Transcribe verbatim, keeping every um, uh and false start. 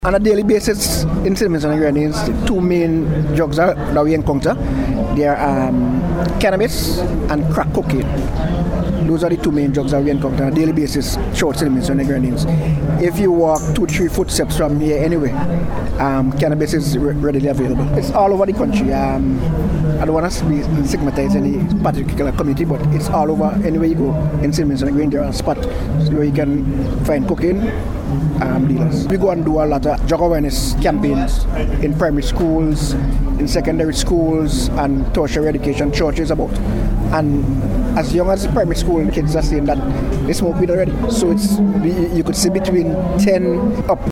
On a daily basis in Saint Vincent and Grenadines, two main drugs are, that we encounter. They are um, cannabis and crack cocaine. Those are the two main drugs that we encounter on a daily basis throughout Saint Vincent and Grenadines. If you walk two, three footsteps from here anyway, um, cannabis is re- readily available. It's all over the country. Um, I don't want to be stigmatize any particular community, but it's all over. Anywhere you go in Saint Vincent and Grenadines, there are spots where you can find cocaine um, dealers. We go and do a lot of drug awareness campaigns in primary schools, in secondary schools, and tertiary education churches about. And as young as primary school, kids are saying that they smoke weed already. So it's you could see between ten up